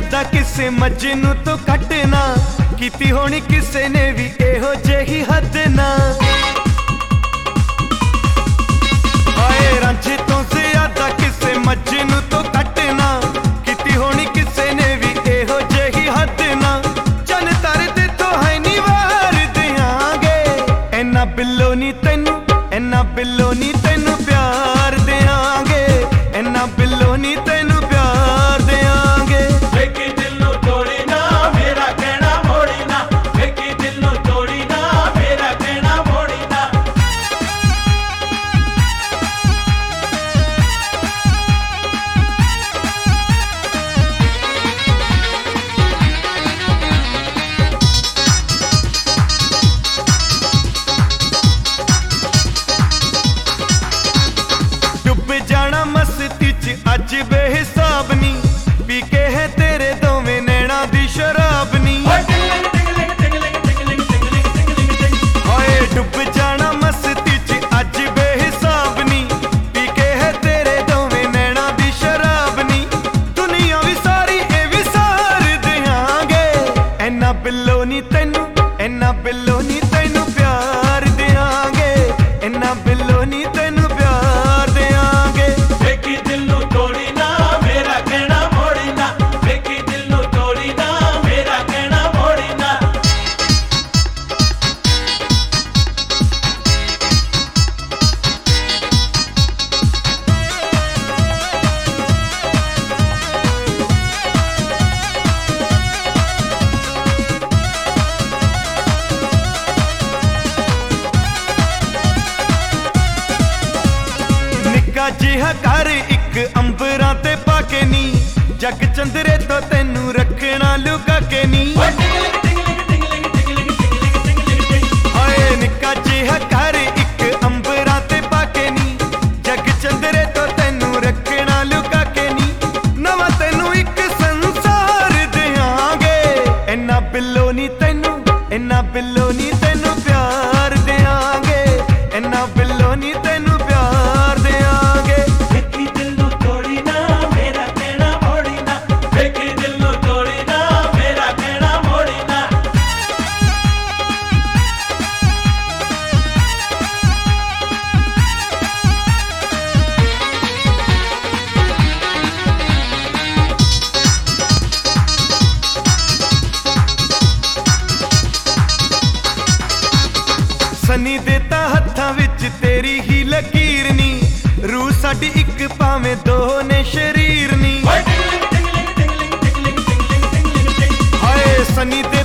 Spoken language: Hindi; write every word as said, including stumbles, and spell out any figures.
ज्यादा किसे मजनू तो घटना कीती होनी किसे ने भी एहो जेही हद ना। हाय रांझे तो ज्यादा किसे मजनू तो घटना कीती होनी किसे ने भी एहो जेही हद ना। चन तारे ते तो है नी वार देंगे इन्ना बिल्लो नी तैनू इन्ना बिल्लो नी तैनू प्यार देंगे इन्ना बिल्लो नी तैनू प्यार देंगे। वेखी दिल नू तोड़ी ना मेरा कहना मोड़ी ना, वेखी दिल नू तोड़ी ना मेरा कहना मोड़ी ना। डुब जाना मस्ती च अज बेहिसाब नी पी के है तेरे दोवें नैना दी शराब नी। हाय डुब जाना मस्ती च अज बेहिसाब नी पी के है तेरे दोवें नैना दी शराब नी। दुनिया भी सारी ए भी सार देंगे इन्ना बिल्लो नी तैनू इन्ना बिल्लो नी तैनू प्यार देंगे इन्ना बिल्लो नी तैनू प्यार देंगे। वेखी दिल नू तोड़ी ना मेरा कहना मोड़ी ना, वेखी दिल नू तोड़ी ना मेरा कहना मोड़ी ना। निक्का जिहा घर इक अंबरां ते पाके नी जग चंदरे तो तैनू रखना लुका के नी। हाय निक्का जिहा घर इक अंबरां ते पाके नी जग चंदरे तो तैनू रखना लुका के नी। नवा तैनू इक संसार देंगे इन्ना बिल्लो नी तैनू इन्ना बिल्लो नी तैनू प्यार देंगे इन्ना बिल्लो नी तैनू प्यार देंगे। वेखी दिल नू तोड़ी ना मेरा कहना मोड़ी ना, वेखी दिल नू तोड़ी ना मेरा कहना मोड़ी ना। सनी देता हत्थां विच तेरी ही लकीर नी रूह साडी इक भावें दो ने शरीर नी। हाय सनी दे